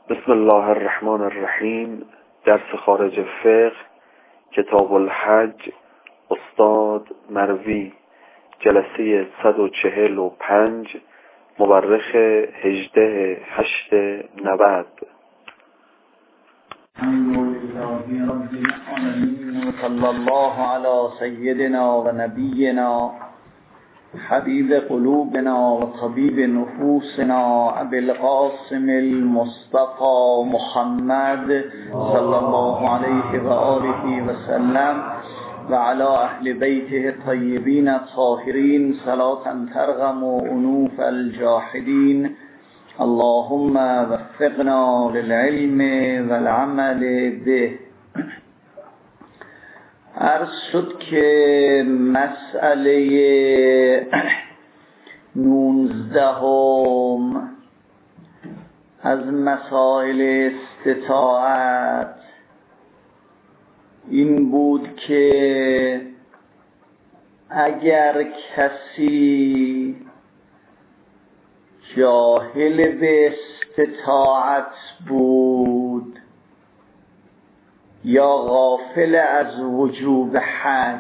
بسم الله الرحمن الرحیم. درس خارج فقه، کتاب الحج، استاد مروی، جلسه 145، مورخ 18/8/90. الحمدلله رب العالمین و صلی الله علی سیدنا و نبینا حبیب قلوبنا و طبیب نفوسنا ابی القاسم المصطفى محمد صلی الله علیه و آله و سلم و علی اهل بیته الطیبین الطاهرین صلاة ترغم انوف الجاحدین. اللهم وفقنا للعلم والعمل به. عرض شد که مسئله 19 از مسائل استطاعت این بود که اگر کسی جاهل به استطاعت بود یا غافل از وجوب حج،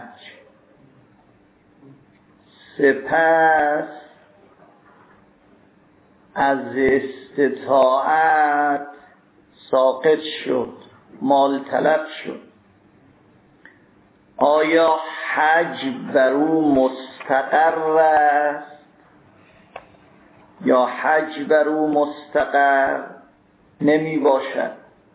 سپس از استطاعت ساقط شد، مال طلب شد، آیا حج بر او مستقر است یا حج بر او مستقر نمی باشد؟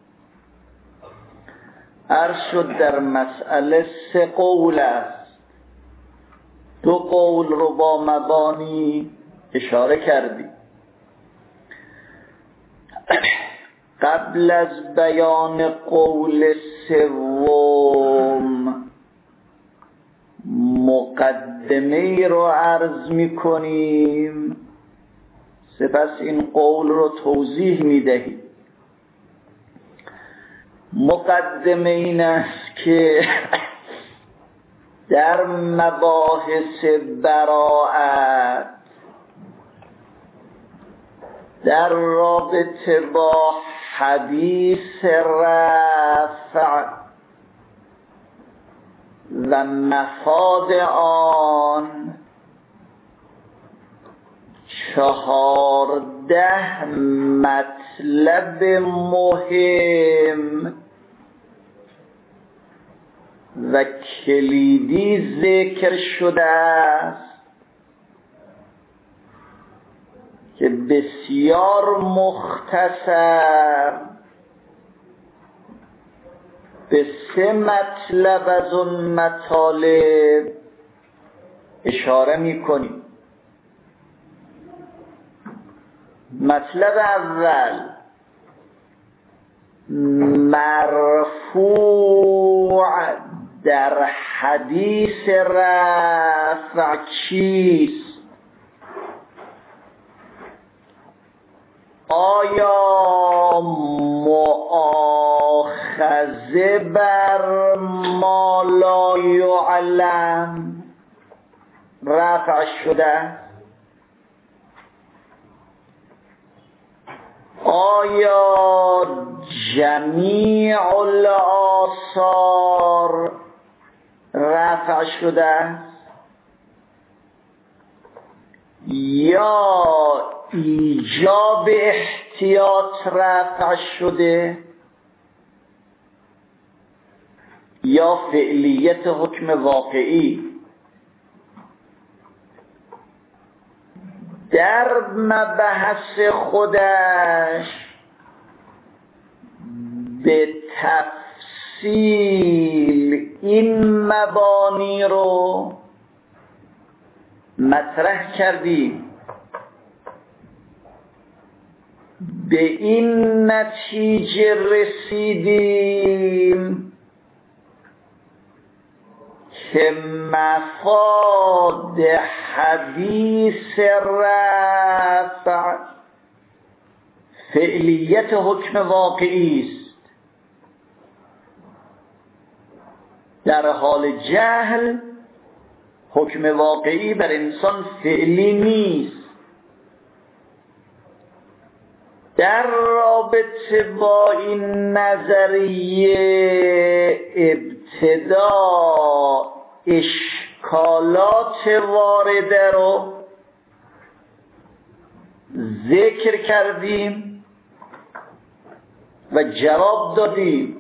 عرض شد در مسئله 3 قول است. 2 قول رو با مبانی اشاره کردیم. قبل از بیان قول 3 مقدمه رو عرض می کنیم، سپس این قول رو توضیح می دهیم. مقدمه این است که در مباحث براءت در رابطه با حدیث رفع و مفاد آن 14 مطلب مهم و کلیدی ذکر شده است که بسیار مختصر به 3 مطلب از اون مطالب اشاره می کنیم. مطلب اول، مرفوع در حدیث رفع چیست؟ آیا مؤاخذه بر ما لا یعلم رفع شده؟ آیا جمیع الآثار رفع شده یا ایجاب احتیاط رفع شده یا فعلیت حکم واقعی؟ در مبحث خودش به تفصیل این مبانی رو مطرح کردیم. به این نتیجه رسیدیم که مفاد حدیث رفع فعلیت حکم واقعی است. در حال جهل حکم واقعی بر انسان فعلی نیست، در رابطه با این نظریه ابتدا اشکالات وارده رو ذکر کردیم و جواب دادیم.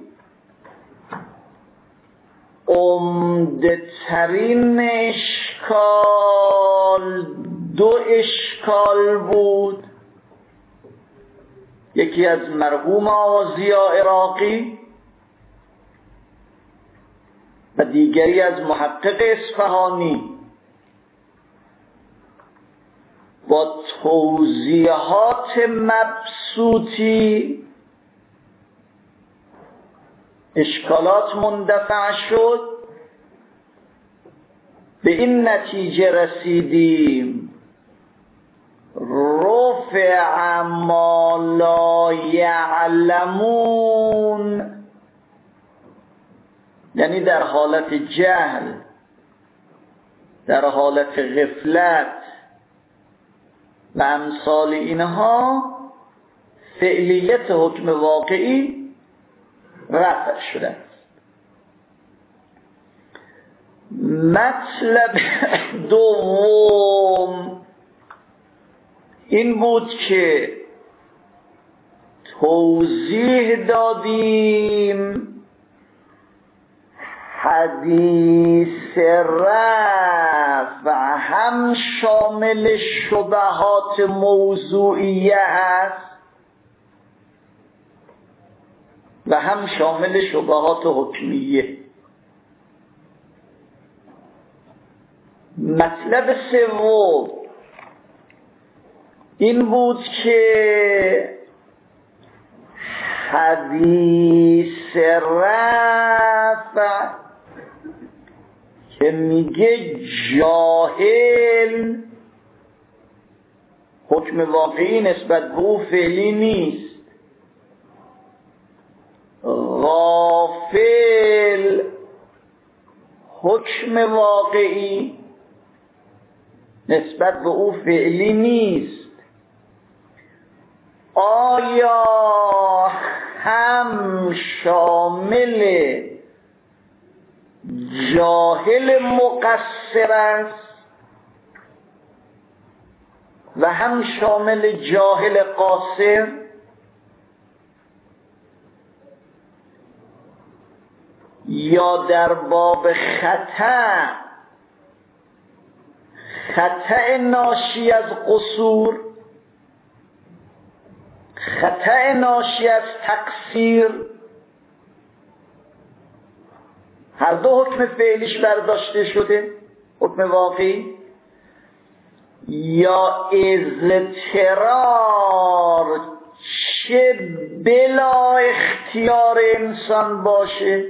عمده‌ترین اشکال دو اشکال بود، یکی از مرحوم آوازیا عراقی و دیگری از محقق اصفهانی با توضیحات مبسوطی اشکالات مندفع شد. به این نتیجه رسیدیم رفع ما لا یعلمون، یعنی در حالت جهل، در حالت غفلت و امثال اینها فعلیت حکم واقعی رفع شده است. مطلب دوم این بود که توضیح دادیم حدیث رفع هم شامل شبهات موضوعیه است و هم شامل شبهات حکمیه. مطلب سوم این بود که حدیث رفع که میگه جاهل حکم واقعی نسبت به او فعلی نیست، غافل حکم واقعی نسبت به او فعلی نیست، آیا هم شامل جاهل مقصر است و هم شامل جاهل قاصر؟ یا در باب خطأ ناشی از قصور، خطأ ناشی از تقصیر، هر دو حکم فعلیش برداشته شده، حکم واقعی، یا اضطرار چه بلا اختیار انسان باشه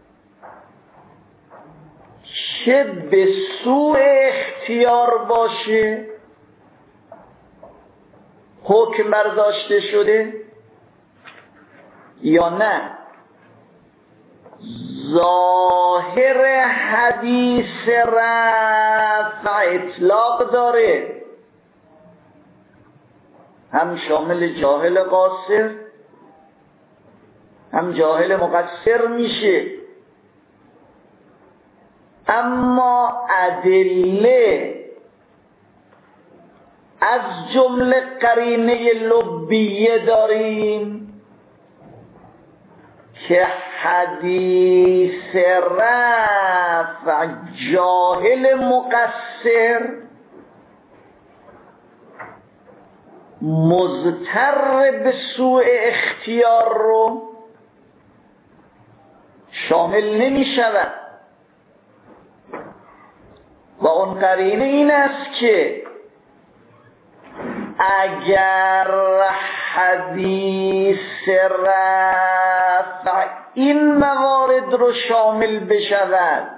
چه به سوء اختیار باشه حکم برداشته شده یا نه ظاهر حدیث رفع اطلاق داره، هم شامل جاهل قاصر هم جاهل مقصر میشه، اما ادله از جمله قرینه لبیه داریم که حدیث رفع جاهل مقصر مضطر به سوء اختیار رو شامل نمی شود و اون قرینه این است که اگر حدیث رفع این موارد رو شامل بشود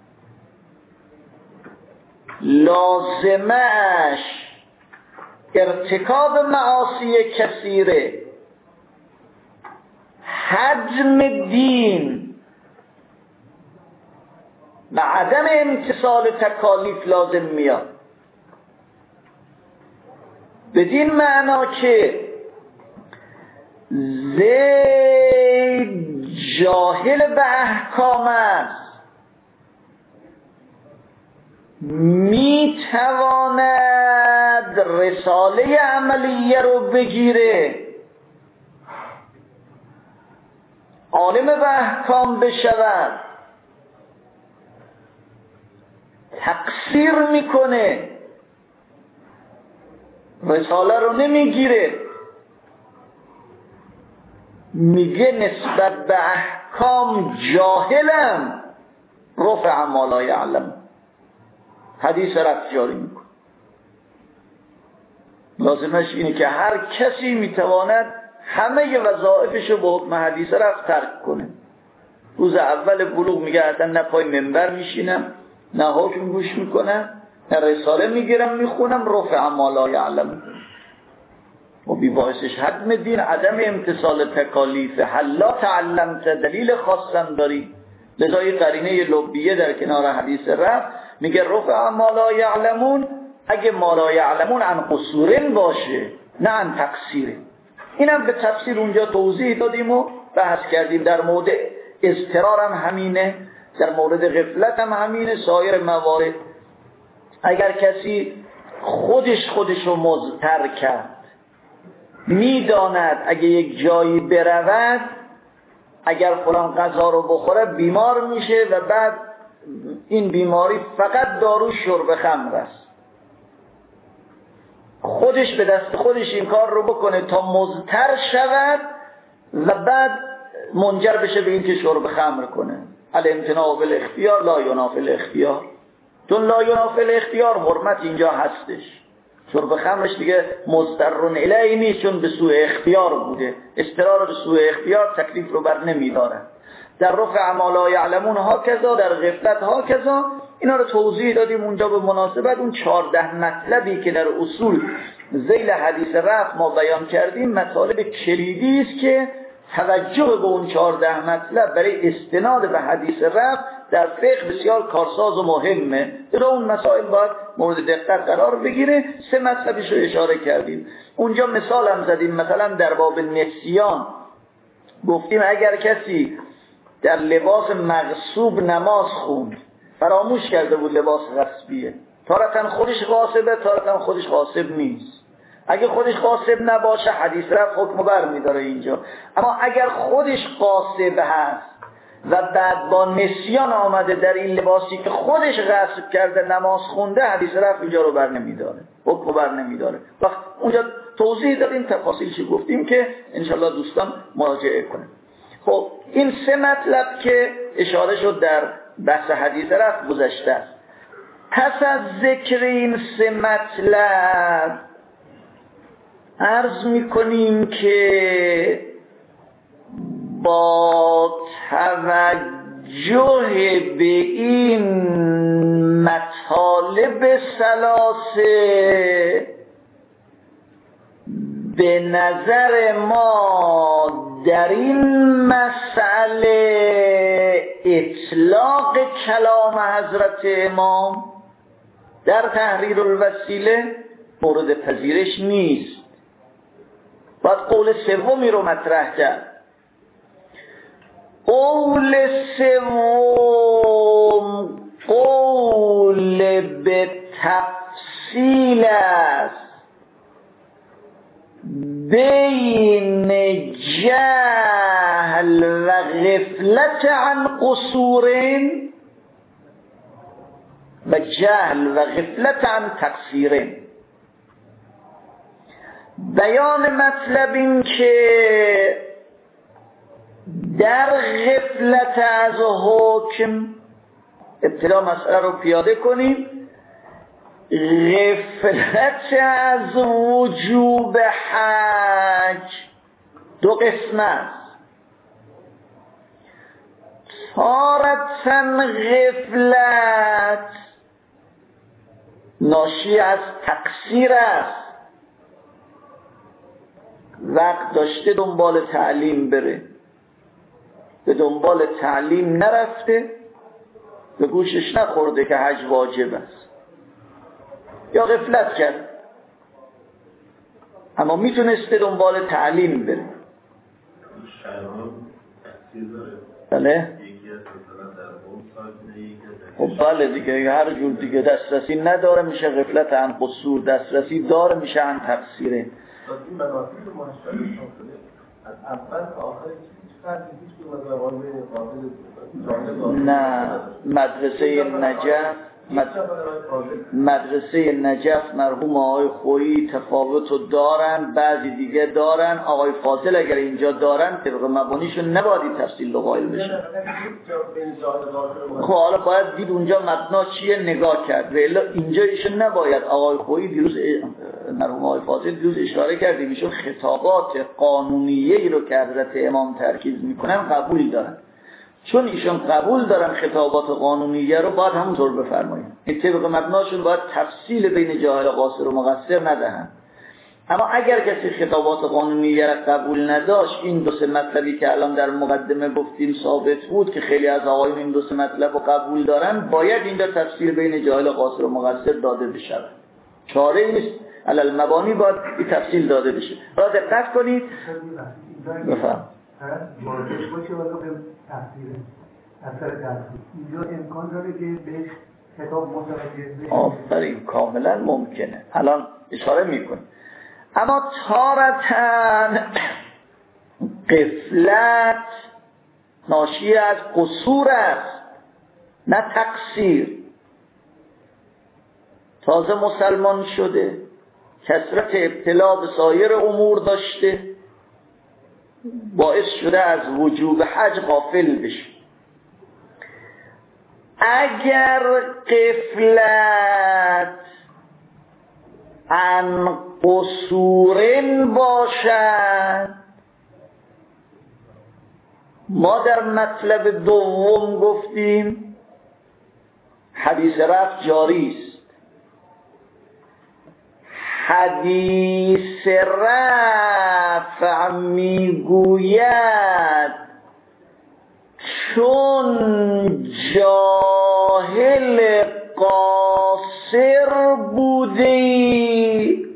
لازمش ارتکاب معاصی کثیره، حجم دین و عدم امتثال تکالیف لازم میاد. بدین معنا که زید جاهل به احکام است، میتواند رساله عملیه رو بگیره، عالم به احکام بشود، تقصیر میکنه، رساله رو نمیگیره، میگه نسبت به احکام جاهلم، رفع ما لا یعلم، حدیث رفت جاری میکنه. لازمش اینه که هر کسی میتواند همه وظایفش رو به حکم حدیث رفت ترک کنه. روز اول بلوغ میگه اصلا نه پای منبر میشینم، نه حکم گوش میکنم، نه رساله میگیرم میخونم، رفع ما لا یعلم. و بی باعثش حدم دین عدم امتصال تکالیف، حلا تعلمت دلیل خاصم داری. لذا یه قرینه لبیه در کنار حدیث رفت میگه رفع ما لا یعلمون، اگه ما لا یعلمون عن قصورن باشه نه عن تقصیرن. اینم به تفسیر اونجا توضیح دادیم و بحث کردیم. در مورد اضطرار هم همینه، در مورد غفلت هم همینه، سایر موارد. اگر کسی خودش رو مضطر کرد، میداند اگه یک جایی برود اگر فلان غذا رو بخوره بیمار میشه و بعد این بیماری فقط دارو شرب خمر است، خودش به دست خودش این کار رو بکنه تا مضطر شود و بعد منجر بشه به این که شرب خمر کنه. الامتناع بالاختیار لا ینافی الاختیار، چون لا ینافی الاختیار حرمت اینجا هستش. شرب خمرش دیگه مضطرون الیه نیست، چون به سوء اختیار بوده. اضطرار به سوء اختیار تکلیف رو بر نمیداره. در رفع ما لا یعلمون ها کذا، در غفلت ها کذا. اینا رو توضیح دادیم اونجا به مناسبت اون 14 مطلبی که در اصول ذیل حدیث رفع ما بیان کردیم. مطالب کلیدی است که توجه به اون 14 مطلب برای استناد به حدیث رفع در فقه بسیار کارساز و مهمه. در اون مسائل باید مورد دقت قرار بگیره. 3 مطلبش رو اشاره کردیم. اونجا مثال هم زدیم، مثلا در باب نسیان گفتیم اگر کسی در لباس مغصوب نماز خوند، فراموش کرده بود لباس غصبیه، تارتاً خودش غاصبه، تارتاً خودش غاصب نیست. اگه خودش غاصب نباشه حدیث رفع حکم بر میداره اینجا. اما اگر خودش غاصب هست و بعد با نسیان آمده در این لباسی که خودش غصب کرده نماز خونده، حدیث رفع اینجا رو بر نمیداره، حکم بر نمیداره. وقت اونجا توضیح دادیم، تفاصیلش گفتیم که انشالله دوستان مراجعه کنیم. خب این 3 مطلب که اشاره شد در بحث حدیث رفع گذشته است. پس از ذکر این 3 مطلب عرض میکنیم که با توجه به این مطالب ثلاثه به نظر ما در این مسئله اطلاق کلام حضرت امام در تحریر الوسیله مورد پذیرش نیست. باید قول سومی رو مطرح کرد. قول سوم قول به تفصیل است بین جهل و غفلت عن قصورین و جهل و غفلت عن تقصیرین. بیان مطلب این که در غفلت از حکم، ابتدا مسئله رو پیاده کنیم، غفلت از وجوب حج 2 قسم است. تارةً غفلت ناشی از تقصیر است، وقت داشته دنبال تعلیم بره، به دنبال تعلیم نرفته، به گوشش نخورده که حج واجب است، یا غفلت کرد اما میتونسته دنبال تعلیم بره. بله خب بله دیگه، هر جور دیگه دسترسی نداره میشه غفلت عن قصور، دسترسی داره میشه عن تقصیره. نه مدرسه نجف مرحوم آقای خویی تفاوت رو دارن، بعضی دیگه دارن. آقای فاضل اگر اینجا دارن طبق مبانیشون نباید تفصیل رو قائل بشه. خب حالا باید دید اونجا مبنا چیه نگاه کرد، ولی اینجا ایشون نباید. آقای خویی دیروز مرحوم آقای فاضل دیروز اشاره کردیم ایشون خطابات قانونیه‌ای رو که حضرت امام ترکیز میکنن قبول دارن. چون ایشون قبول دارن خطابات قانونیه رو باید همونطور بفرمایید. این طبق مبناشون باید تفصیل بین جاهل قاصر و مقصر ندهن. اما اگر کسی خطابات قانونیه را قبول نداشت، این دو سه مطلبی که الان در مقدمه گفتیم ثابت بود که خیلی از آقایون این دو سه مطلب رو قبول دارن، باید اینجا تفصیل بین جاهل قاصر و مقصر داده بشه. چاره ای نیست، علل مبانی باید این تفصیل داده بشه. را دقت کنید. بفهم واضح باشه ولی به تفسیر اثر تفسیر اینجا امکان داره که بهش خطاب متوجه بشه. آفرین، کاملا ممکنه، الان اشاره میکنه. اما تارتن غفلت ناشی از قصور است نه تقصیر. تازه مسلمان شده، کثرت ابتلا به سایر امور داشته، باعث شده از وجوب حج غافل بشه. اگر غفلت عن قصور باشد، ما در مطلب دوم گفتیم حدیث رفع جاری است. حدیث رفع میگوید چون جاهل قاصر بودی،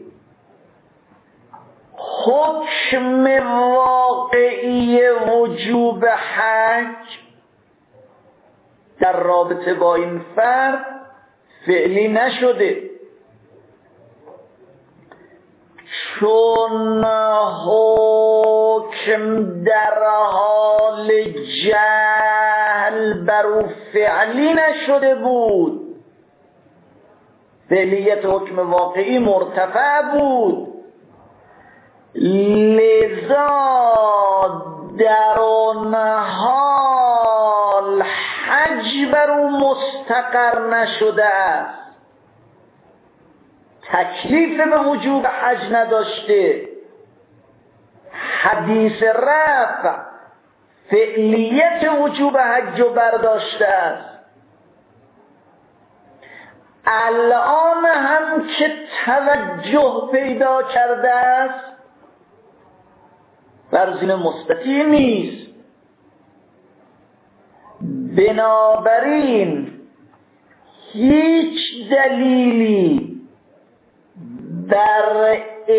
حکم واقعی وجوب حج در رابطه با این فرد فعلی نشده. چون حکم در حال جهل بر او فعلی نشده بود، فعلیت حکم واقعی مرتفع بود، لذا در آن حال حج بر او مستقر نشده است، تکلیف به وجوب حج نداشته. حدیث رفع فعلیت وجوب حج رو برداشته است. الان هم که توجه پیدا کرده است ورزین مستطیع نیست. بنابراین هیچ دلیلی در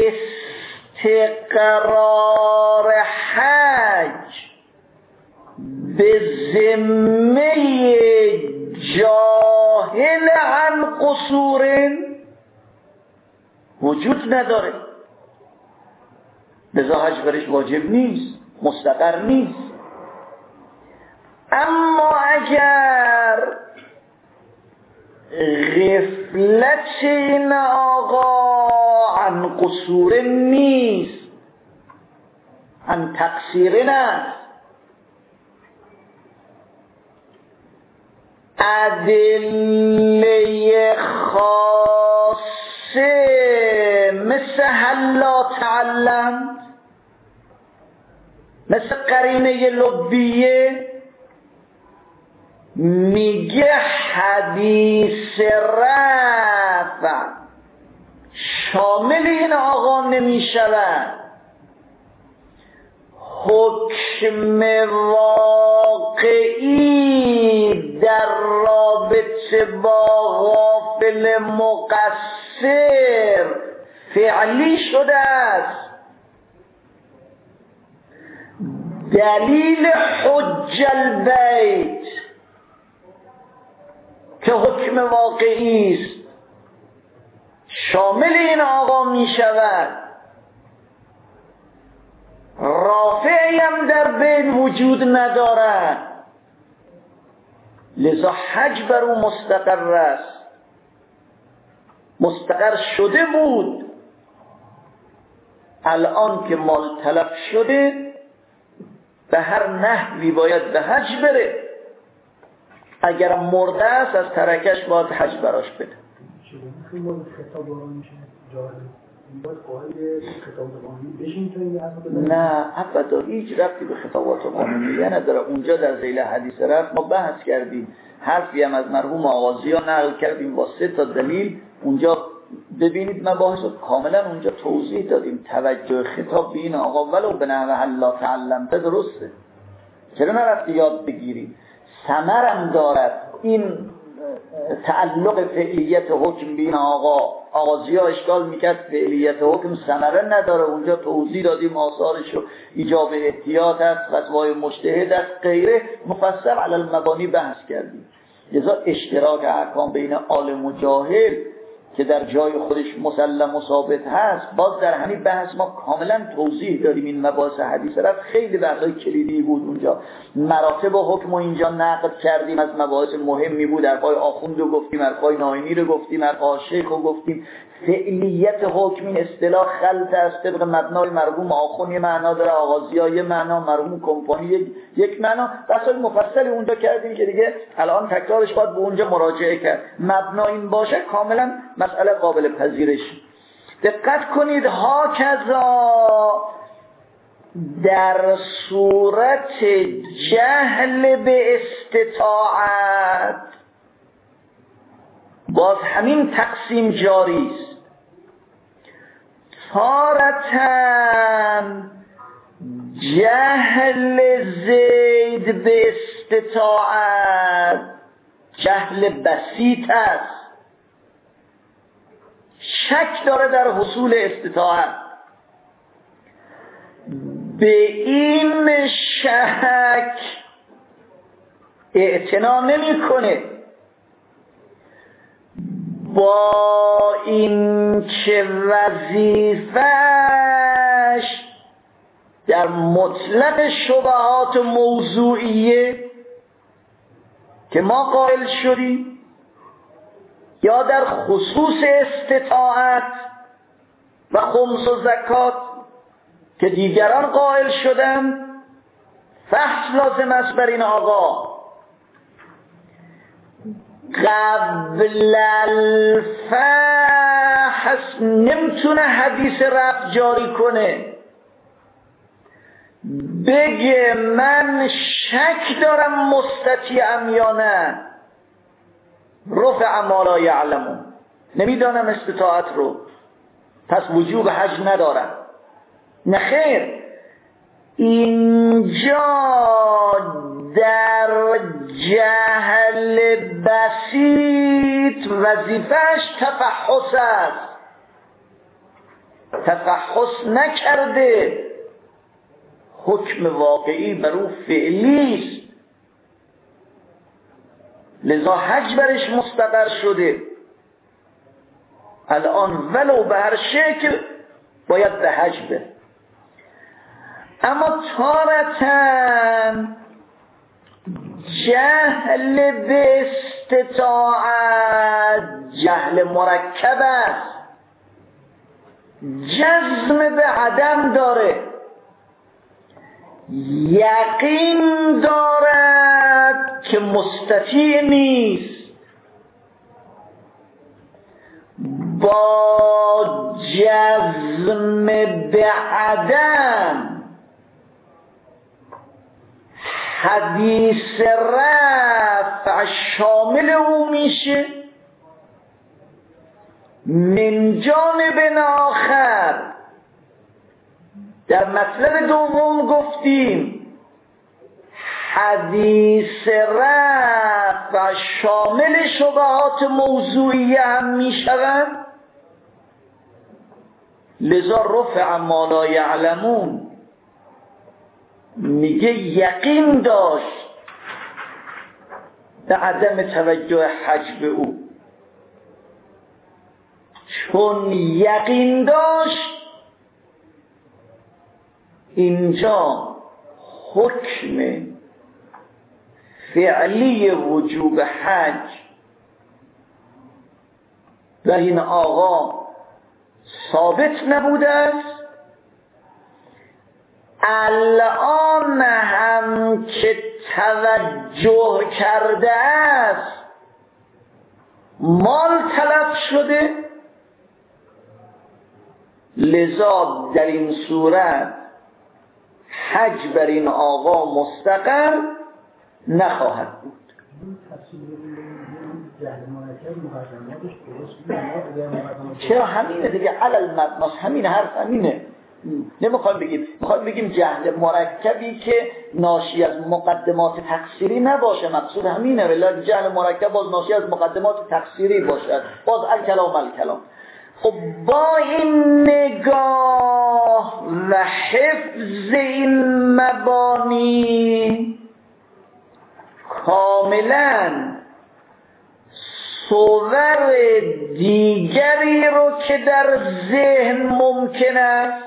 استقرار حج به ذمه جاهل عن قصور وجود نداره، لذا حج برش واجب نیست، مستقر نیست. اما اگر غفلت این آقا عن قصور نیست، عن تقصیر است، ادله خاصه مثل هلا تعلم، مثل قرینه لبیه میگه حدیث رفع شامل این آقا نمی شود. حکم واقعی در رابطه با غافل مقصر فعلی شده است، دلیل حج البیت که حکم واقعی است شامل این آقا می شود، رافعی هم در بین وجود ندارد، لذا حج بر او مستقر است، مستقر شده بود. الان که مال تلف شده به هر نحوی باید به حج بره، اگر مرده است از ترکش باید حج براش بده. نه ابدا هیچ ربطی به خطابات قانونیه نداره. اونجا در ذیل حدیث رفت ما بحث کردیم، حرفی هم از مرحوم آغازی ها نقل کردیم با 3 تا دلیل. اونجا ببینید مباحث رو کاملا اونجا توضیح دادیم. توجه خطاب به این آقا ولو به نحو الله تعلمته درسته، چرا نرفتی یاد بگیری؟ ثمرم دارد این تعلق فعلیت حکم به این آغازی ها اشکال میکرد فعلیت حکم ثمره نداره. اونجا توضیح دادیم آثارش و ایجاب احتیاط است، فتوای مجتهد است، غیره مفصل علی المبانی بحث کردیم. لذا اشتراک احکام بین عالم و جاهل که در جای خودش مسلم و ثابت هست، باز در همین بحث ما کاملا توضیح دادیم. این مباحث حدیث رفت خیلی بحثای کلیدی بود اونجا، مراتب و حکم و اینجا نقد کردیم، از مباحث مهمی بود. حرفای آخوند رو گفتیم، حرفای ناینی رو گفتیم، حرفای شیخ رو گفتیم. فعلیت حکم این اصطلاح خلط است، طبق مبنای مرحوم آخوند یه معنا داره، آغازی‌ها یه معنا، مرحوم کمپانی یک معنا. بحثای مفصلی اونجا کردیم که دیگه الان تکرارش باید به اونجا مراجعه کرد. مبنا این باشه کاملا مسئله قابل پذیرش. دقت کنید، هاکذا در صورت جهل به استطاعت باز همین تقسیم جاری است. تارتاً جهل زید به استطاعت جهل بسیط است، شک داره در حصول استطاعت. به این شک اعتنا نمی‌کنه، با این که وظیفه‌اش در مطلق شبهات موضوعیه که ما قائل شدیم یا در خصوص استطاعت و خمس و زکات که دیگران قائل شدن، فحص لازم است بر این آقا قبل الفحص نمیتونه حدیث رفع جاری کنه، بگه من شک دارم مستطیعم یا نه، رفع ما لا یعلمون، نمیدانم استطاعت رو پس وجوب حج ندارم. نه خیر، اینجا در جهل بسیط وظیفه‌اش تفحص است، تفحص نکرده، حکم واقعی بر او فعلی است، لذا حج برش مستقر شده. الان ولو به هر شکل باید به حج بره. اما تارتاً جهل به استطاعت جهل مرکب است، جزم به عدم داره، یقین دارد که مستطیع نیست، با جزم به عدم حدیث رفع شامل او میشه. من جانب آخر در مطلب دوم گفتیم حدیث رفع شامل شبهات موضوعیه هم میشوند، لذا رفع ما لا یعلمون میگه یقین داشت به عدم توجه حج به او، چون یقین داشت اینجا حکم فعلی وجوب حج و این آقا ثابت نبوده است. الان هم که توجه کرده است مال طلب شده، لذا در این صورت حج بر این آقا مستقر نخواهد بود. چرا همینه دیگه، علل مبناس همینه، حرف همینه. نمیخوایم بگیم، میخوایم بگیم جهل مرکبی که ناشی از مقدمات تقصیری نباشه، مقصود همینه. ولی جهل مرکب باز ناشی از مقدمات تقصیری باشد، باز الکلام. خب با این نگاه و حفظ این مبانی کاملا صور دیگری رو که در ذهن ممکن است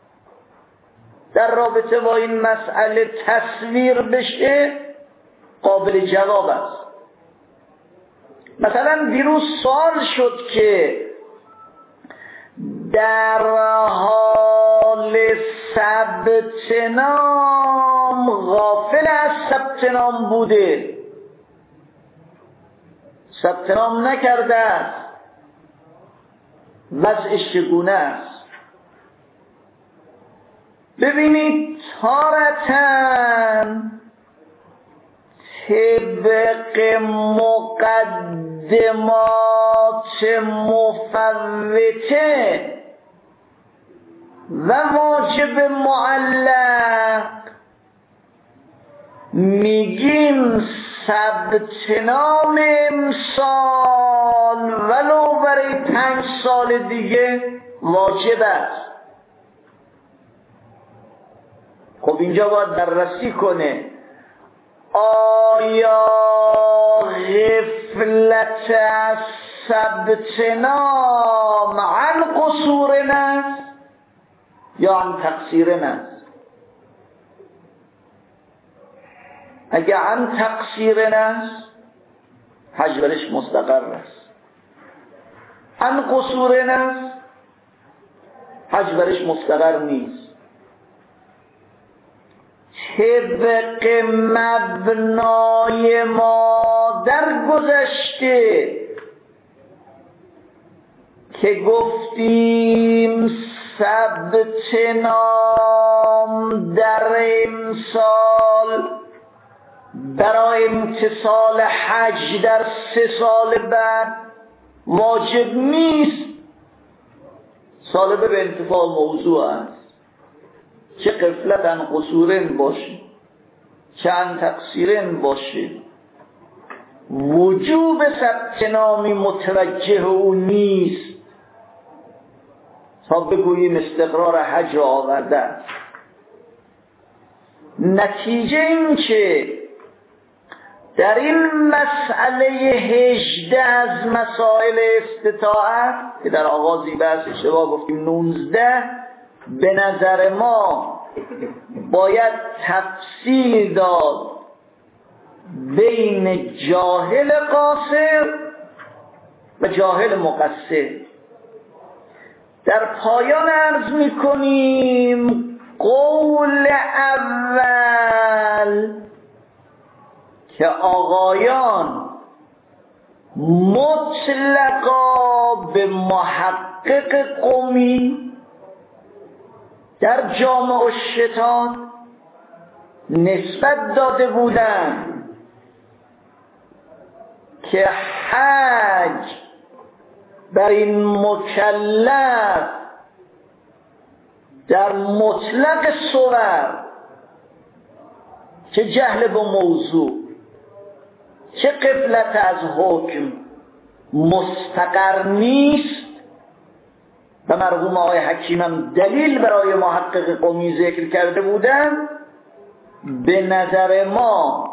در رابطه با این مسئله تصویر بشه قابل جواب است. مثلا دیروز سوال شد که در حال ثبت نام غافل از ثبت نام بوده، ثبت نام نکرده است، وضعش چگونه است؟ ببینید تارتاً طبق مقدمات مفوته و واجب معلق میگیم ثبت نام امسال ولو برای 5 سال دیگه واجب است. خب اینجا باید بررسی کنه آیا غفلت از ثبت نام عن قصور است یا عن تقصیر است؟ اگه عن تقصیر است حج برش مستقر است، عن قصور است حج برش مستقر نیست. طبق مبنای ما در گذشته که گفتیم ثبت نام در امسال برای امتصال حج در 3 سال بعد واجب نیست، سالبه به انتفاع موضوع است، چه غفلت عن قصورن باشه چه عن تقصیرن باشه، وجوب ثبت نامی متوجه او نیست تا بگوییم استقرار حج را آورده است. نتیجه این که در این مسئله 18 از مسائل استطاعت که در آغازی بحث اشتباه گفتیم 19، به نظر ما باید تفصیل داد بین جاهل قاصر و جاهل مقصر. در پایان عرض می‌کنیم قول اول که آقایان مطلقا به محقق قمی در جامع الشتات نسبت داده بودند که حج بر این مکلف در مطلق صور چه جهل به موضوع چه غفلت از حکم مستقر نیست و مرحوم آقای حکیم هم دلیل برای محقق قمی ذکر کرده بودند. به نظر ما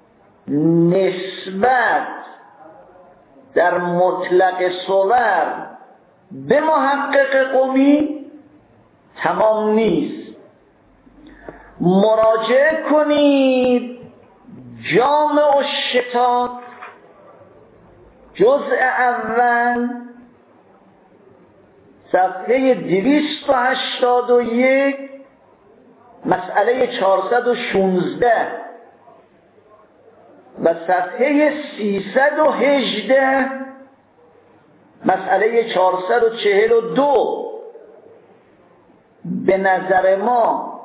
نسبت در مطلق صور به محقق قمی تمام نیست. مراجعه کنید جامع الشتات جزء اول صفحه 281 مسئله 416 و صفحه 318 مسئله 442. به نظر ما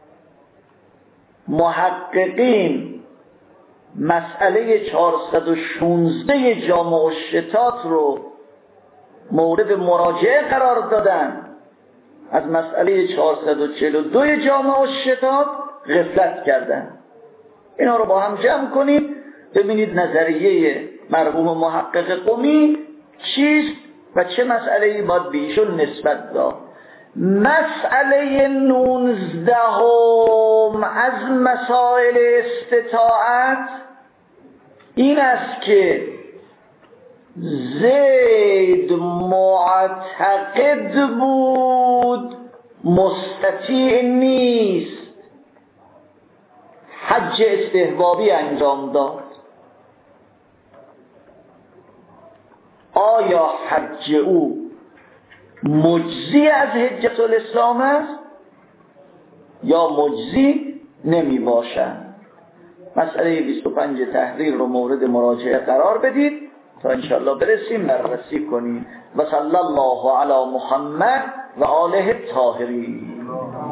محققین مسئله 416 جامع الشتات رو مورد مراجعه قرار دادن، از مسئله 442 جامع الشتات غفلت کردن. اینا رو با هم جمع کنید ببینید نظریه مرحوم محقق قمی چیست و چه مسئله‌ای باید به ایشون نسبت داد. مسئله 19 از مسائل استطاعت این است که زید معتقد بود مستطیع نیست، حج استحبابی انجام داد. آیا حج او مجزی از حجت الاسلام است یا مجزی نمی باشد؟ مسئله 25 تحریر رو مورد مراجعه قرار بدید تا انشاءالله برسیم بررسی کنیم. و صلی الله علی محمد و آله الطاهرین.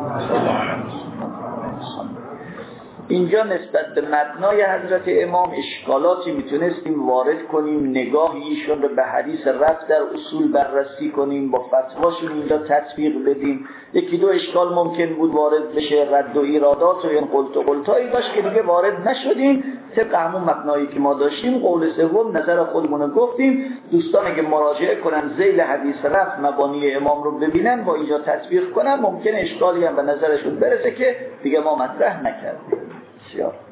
اینجا نسبت به مبنای حضرت امام اشکالاتی میتونستیم وارد کنیم، نگاهی ایشون رو به حدیث رفع در اصول بررسی کنیم، با فتواشون اینجا تطبیق بدیم. یکی دو اشکال ممکن بود وارد بشه، رد و ایرادات و این قلتایی داشت که دیگه وارد نشدیم. طبق همون مبنایی که ما داشتیم قول سوم نظر خودمون گفتیم. دوستان اگه مراجعه کنن ذیل حدیث رفع مبانی امام رو ببینن با اینجا تطبیق کنن، ممکن اشکالی هم به نظرشون برسه که دیگه ما مطرح نکردیم.